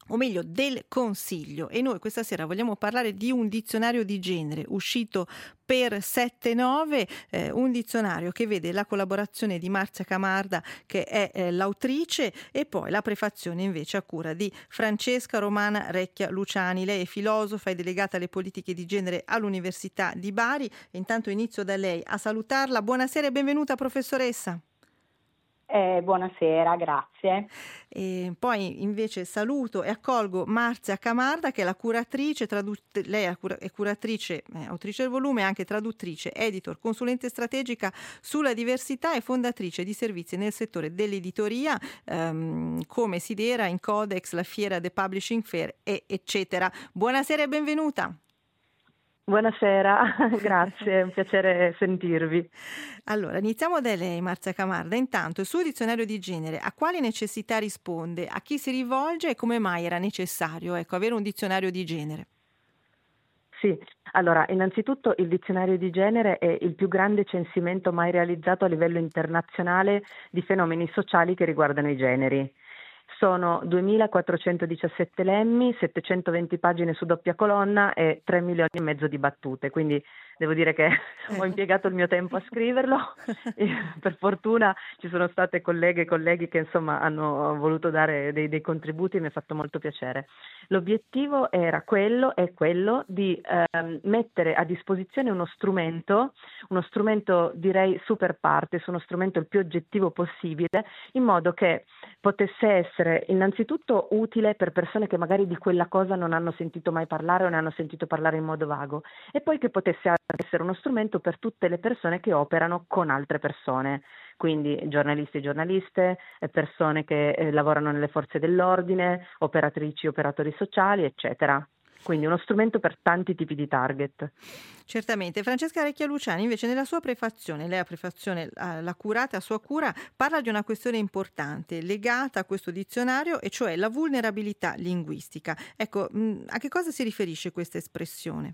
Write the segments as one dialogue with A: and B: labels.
A: o meglio del Consiglio, e noi questa sera vogliamo parlare di un dizionario di genere uscito per 7-9, un dizionario che vede la collaborazione di Marzia Camarda, che è l'autrice, e poi la prefazione invece a cura di Francesca Romana Recchia Luciani. Lei è filosofa e delegata alle politiche di genere all'Università di Bari. E intanto inizio da lei a salutarla. Buonasera e benvenuta, professoressa.
B: Buonasera, grazie.
A: E poi invece saluto e accolgo Marzia Camarda, che è la curatrice, lei è curatrice, autrice del volume, anche traduttrice, editor, consulente strategica sulla diversità e fondatrice di servizi nel settore dell'editoria, come Sidera, Incodex, la Fiera The Publishing Fair, eccetera. Buonasera e benvenuta.
B: Buonasera, grazie, è un piacere sentirvi.
A: Allora, iniziamo da lei, Marzia Camarda. Intanto, il suo dizionario di genere a quali necessità risponde, a chi si rivolge e come mai era necessario, avere un dizionario di genere?
B: Sì, allora, innanzitutto il dizionario di genere è il più grande censimento mai realizzato a livello internazionale di fenomeni sociali che riguardano i generi. Sono 2417 lemmi, 720 pagine su doppia colonna e 3 milioni e mezzo di battute, quindi devo dire che ho impiegato il mio tempo a scriverlo e per fortuna ci sono state colleghe e colleghi che insomma hanno voluto dare dei contributi e mi ha fatto molto piacere. L'obiettivo è quello di mettere a disposizione uno strumento direi super partes, uno strumento il più oggettivo possibile, in modo che potesse essere innanzitutto utile per persone che magari di quella cosa non hanno sentito mai parlare o ne hanno sentito parlare in modo vago, e poi che potesse essere uno strumento per tutte le persone che operano con altre persone, quindi giornalisti e giornaliste, persone che lavorano nelle forze dell'ordine, operatrici, operatori sociali, eccetera. Quindi uno strumento per tanti tipi di target.
A: Certamente. Francesca Recchia Luciani invece nella sua prefazione, lei la prefazione l'ha curata a sua cura, parla di una questione importante legata a questo dizionario, e cioè la vulnerabilità linguistica. Ecco, a che cosa si riferisce questa espressione?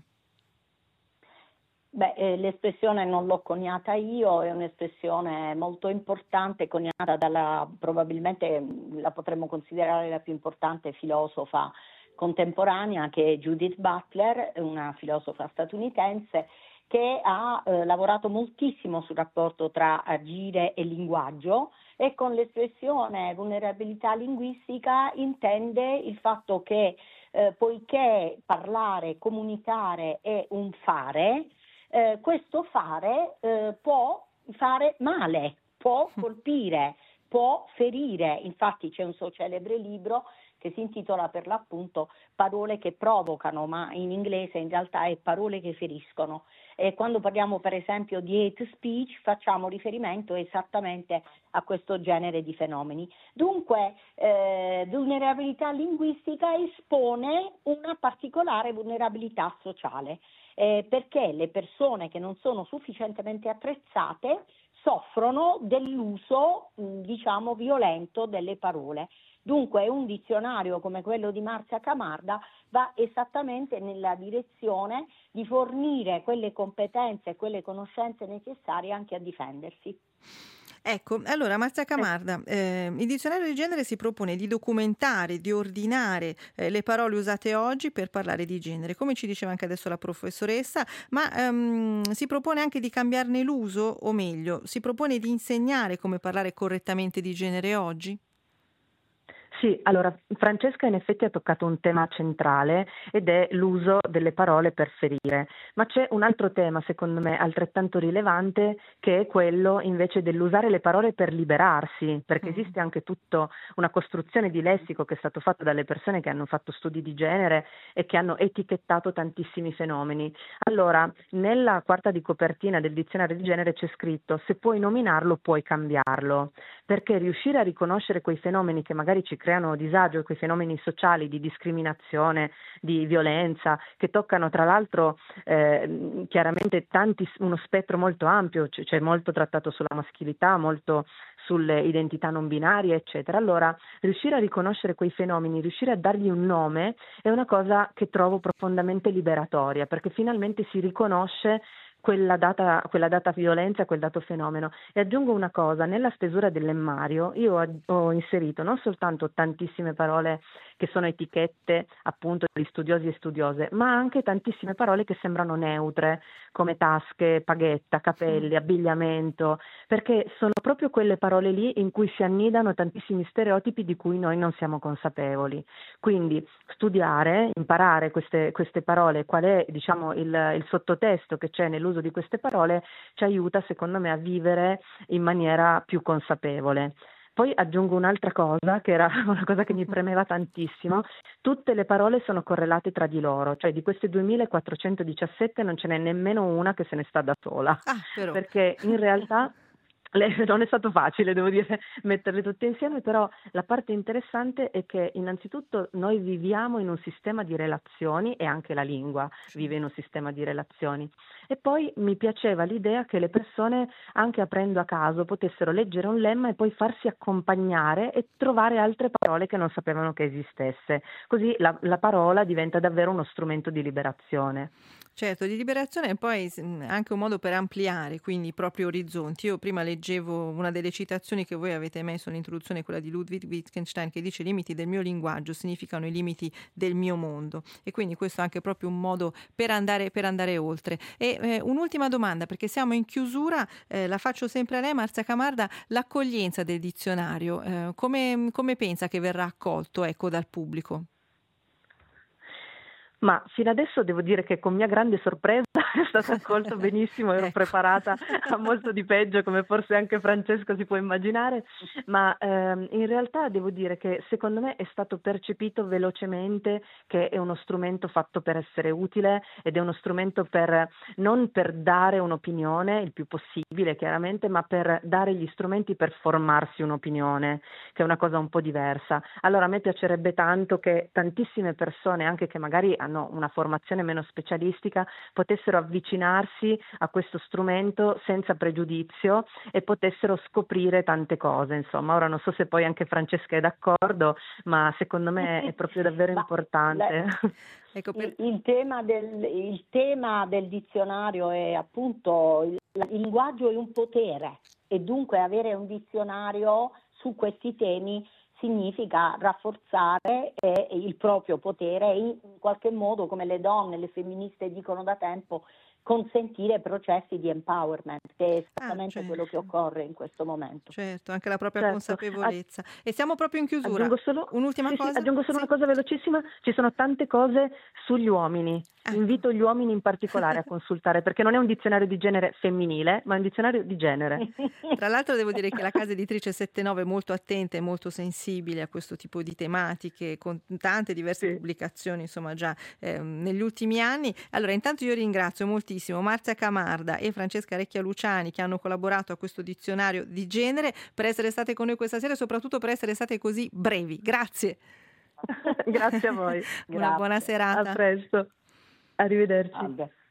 C: L'espressione non l'ho coniata io, è un'espressione molto importante, coniata dalla, probabilmente la potremmo considerare la più importante filosofa contemporanea, che è Judith Butler, una filosofa statunitense che ha lavorato moltissimo sul rapporto tra agire e linguaggio, e con l'espressione vulnerabilità linguistica intende il fatto che poiché parlare, comunicare è un fare, questo fare può fare male, può colpire, può ferire. Infatti c'è un suo celebre libro che si intitola per l'appunto Parole che provocano, ma in inglese in realtà è Parole che feriscono. E quando parliamo per esempio di hate speech facciamo riferimento esattamente a questo genere di fenomeni. Dunque vulnerabilità linguistica espone una particolare vulnerabilità sociale, perché le persone che non sono sufficientemente attrezzate soffrono dell'uso, diciamo, violento delle parole. Dunque un dizionario come quello di Marzia Camarda va esattamente nella direzione di fornire quelle competenze e quelle conoscenze necessarie anche a difendersi.
A: Ecco, allora Marzia Camarda, il dizionario di genere si propone di documentare, di ordinare le parole usate oggi per parlare di genere, come ci diceva anche adesso la professoressa, ma si propone anche di cambiarne l'uso, o meglio, si propone di insegnare come parlare correttamente di genere oggi?
B: Sì, allora Francesca in effetti ha toccato un tema centrale ed è l'uso delle parole per ferire, ma c'è un altro tema secondo me altrettanto rilevante, che è quello invece dell'usare le parole per liberarsi, perché esiste anche tutta una costruzione di lessico che è stato fatto dalle persone che hanno fatto studi di genere e che hanno etichettato tantissimi fenomeni. Allora, nella quarta di copertina del dizionario di genere c'è scritto: se puoi nominarlo puoi cambiarlo, perché riuscire a riconoscere quei fenomeni che magari ci creano disagio, quei fenomeni sociali di discriminazione, di violenza, che toccano tra l'altro chiaramente uno spettro molto ampio, c'è molto trattato sulla maschilità, molto sulle identità non binarie, eccetera. Allora, riuscire a riconoscere quei fenomeni, riuscire a dargli un nome, è una cosa che trovo profondamente liberatoria, perché finalmente si riconosce quella data violenza, quel dato fenomeno. E aggiungo una cosa: nella stesura del lemmario io ho inserito non soltanto tantissime parole che sono etichette appunto di studiosi e studiose, ma anche tantissime parole che sembrano neutre, come tasche, paghetta, capelli, abbigliamento, perché sono proprio quelle parole lì in cui si annidano tantissimi stereotipi di cui noi non siamo consapevoli. Quindi studiare, imparare queste parole, qual è diciamo il sottotesto che c'è nell'uso di queste parole, ci aiuta secondo me a vivere in maniera più consapevole. Poi aggiungo un'altra cosa, che era una cosa che mi premeva tantissimo: tutte le parole sono correlate tra di loro, cioè di queste 2417 non ce n'è nemmeno una che se ne sta da sola,
A: Però.
B: perché in realtà non è stato facile, devo dire, metterle tutte insieme, però la parte interessante è che innanzitutto noi viviamo in un sistema di relazioni e anche la lingua vive in un sistema di relazioni. E poi mi piaceva l'idea che le persone, anche aprendo a caso, potessero leggere un lemma e poi farsi accompagnare e trovare altre parole che non sapevano che esistesse. Così la parola diventa davvero uno strumento di liberazione.
A: Certo, di liberazione e poi anche un modo per ampliare quindi i propri orizzonti. Io prima leggevo una delle citazioni che voi avete messo nell'introduzione, quella di Ludwig Wittgenstein, che dice: i limiti del mio linguaggio significano i limiti del mio mondo, e quindi questo è anche proprio un modo per andare oltre. E un'ultima domanda, perché siamo in chiusura, la faccio sempre a lei, Marzia Camarda: l'accoglienza del dizionario, come pensa che verrà accolto, ecco, dal pubblico?
B: Ma fino adesso devo dire che con mia grande sorpresa è stato accolto benissimo, ero preparata a molto di peggio, come forse anche Francesco si può immaginare, ma in realtà devo dire che secondo me è stato percepito velocemente che è uno strumento fatto per essere utile ed è uno strumento non per dare un'opinione, il più possibile chiaramente, ma per dare gli strumenti per formarsi un'opinione, che è una cosa un po' diversa. Allora a me piacerebbe tanto che tantissime persone, anche che magari hanno una formazione meno specialistica, potessero avvicinarsi a questo strumento senza pregiudizio e potessero scoprire tante cose. Insomma, ora non so se poi anche Francesca è d'accordo, ma secondo me è proprio davvero importante.
A: Ecco,
C: il tema del dizionario è appunto il linguaggio è un potere, e dunque avere un dizionario su questi temi significa rafforzare il proprio potere e in qualche modo, come le donne, le femministe dicono da tempo, consentire processi di empowerment, che è esattamente quello che occorre in questo momento.
A: Certo, anche la propria consapevolezza. E siamo proprio in chiusura. Un'ultima cosa?
B: Aggiungo solo una cosa velocissima: ci sono tante cose sugli uomini. Invito gli uomini in particolare a consultare, perché non è un dizionario di genere femminile, ma è un dizionario di genere.
A: Tra l'altro devo dire che la casa editrice 79 è molto attenta e molto sensibile a questo tipo di tematiche, con tante diverse pubblicazioni, insomma, già negli ultimi anni. Allora, intanto io ringrazio moltissimo Marzia Camarda e Francesca Recchia Luciani, che hanno collaborato a questo dizionario di genere, per essere state con noi questa sera e soprattutto per essere state così brevi. Grazie.
B: Grazie a voi.
A: Una buona serata.
B: A presto. Arrivederci.